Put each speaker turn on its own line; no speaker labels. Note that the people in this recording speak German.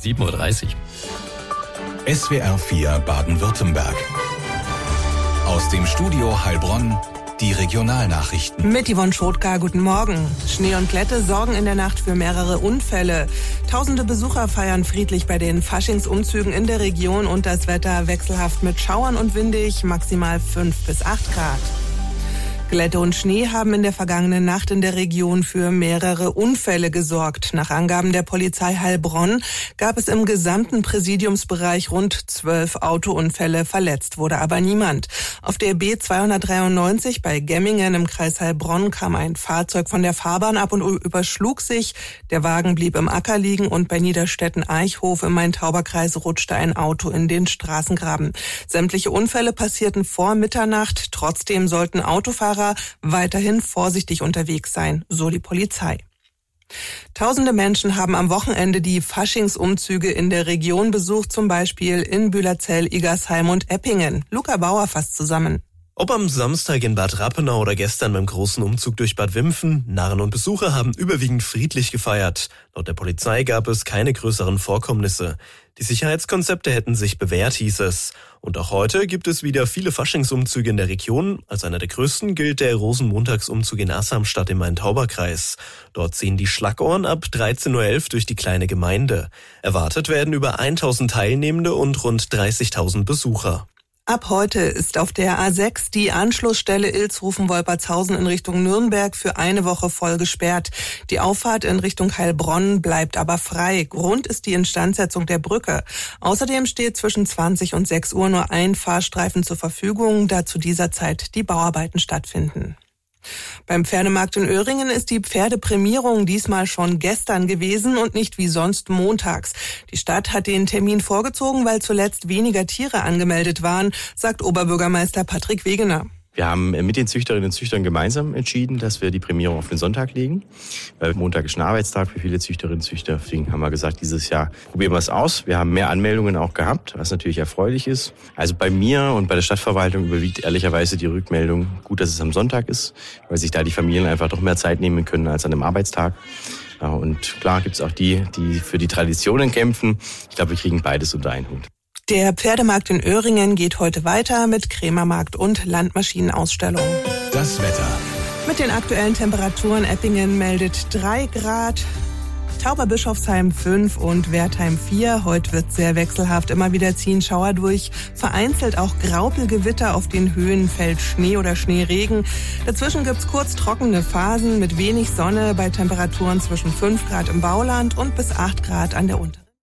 7.30 Uhr.
SWR 4 Baden-Württemberg. Aus dem Studio Heilbronn die Regionalnachrichten.
Mit Yvonne Schotka, guten Morgen. Schnee und Glätte sorgen in der Nacht für mehrere Unfälle. Tausende Besucher feiern friedlich bei den Faschingsumzügen in der Region und das Wetter wechselhaft mit Schauern und windig, maximal 5 bis 8 Grad. Glätte und Schnee haben in der vergangenen Nacht in der Region für mehrere Unfälle gesorgt. Nach Angaben der Polizei Heilbronn gab es im gesamten Präsidiumsbereich rund 12 Autounfälle. Verletzt wurde aber niemand. Auf der B293 bei Gemmingen im Kreis Heilbronn kam ein Fahrzeug von der Fahrbahn ab und überschlug sich. Der Wagen blieb im Acker liegen und bei Niederstetten-Eichhof im Main-Tauber-Kreis rutschte ein Auto in den Straßengraben. Sämtliche Unfälle passierten vor Mitternacht. Trotzdem sollten Autofahrer weiterhin vorsichtig unterwegs sein, so die Polizei. Tausende Menschen haben am Wochenende die Faschingsumzüge in der Region besucht, zum Beispiel in Bühlerzell, Igersheim und Eppingen. Luca Bauer fasst zusammen.
Ob am Samstag in Bad Rappenau oder gestern beim großen Umzug durch Bad Wimpfen, Narren und Besucher haben überwiegend friedlich gefeiert. Laut der Polizei gab es keine größeren Vorkommnisse. Die Sicherheitskonzepte hätten sich bewährt, hieß es. Und auch heute gibt es wieder viele Faschingsumzüge in der Region. Als einer der größten gilt der Rosenmontagsumzug in Assamstadt im Main-Tauber-Kreis. Dort ziehen die Schlagohren ab 13.11 Uhr durch die kleine Gemeinde. Erwartet werden über 1.000 Teilnehmende und rund 30.000 Besucher.
Ab heute ist auf der A6 die Anschlussstelle Ilshofen-Wolpertshausen in Richtung Nürnberg für eine Woche voll gesperrt. Die Auffahrt in Richtung Heilbronn bleibt aber frei. Grund ist die Instandsetzung der Brücke. Außerdem steht zwischen 20 und 6 Uhr nur ein Fahrstreifen zur Verfügung, da zu dieser Zeit die Bauarbeiten stattfinden. Beim Pferdemarkt in Öhringen ist die Pferdeprämierung diesmal schon gestern gewesen und nicht wie sonst montags. Die Stadt hat den Termin vorgezogen, weil zuletzt weniger Tiere angemeldet waren, sagt Oberbürgermeister Patrick Wegener.
Wir haben mit den Züchterinnen und Züchtern gemeinsam entschieden, dass wir die Prämierung auf den Sonntag legen, weil Montag ist ein Arbeitstag für viele Züchterinnen und Züchter. Deswegen haben wir gesagt, dieses Jahr probieren wir es aus. Wir haben mehr Anmeldungen auch gehabt, was natürlich erfreulich ist. Also bei mir und bei der Stadtverwaltung überwiegt ehrlicherweise die Rückmeldung, gut, dass es am Sonntag ist, weil sich da die Familien einfach doch mehr Zeit nehmen können als an einem Arbeitstag. Und klar gibt es auch die für die Traditionen kämpfen. Ich glaube, wir kriegen beides unter einen Hut.
Der Pferdemarkt in Öhringen geht heute weiter mit Krämermarkt und Landmaschinenausstellung.
Das Wetter.
Mit den aktuellen Temperaturen: Eppingen meldet 3 Grad, Tauberbischofsheim 5 und Wertheim 4. Heute wird sehr wechselhaft, immer wieder ziehen Schauer durch. Vereinzelt auch Graupelgewitter, auf den Höhen fällt Schnee oder Schneeregen. Dazwischen gibt's kurz trockene Phasen mit wenig Sonne bei Temperaturen zwischen 5 Grad im Bauland und bis 8 Grad an der Unter.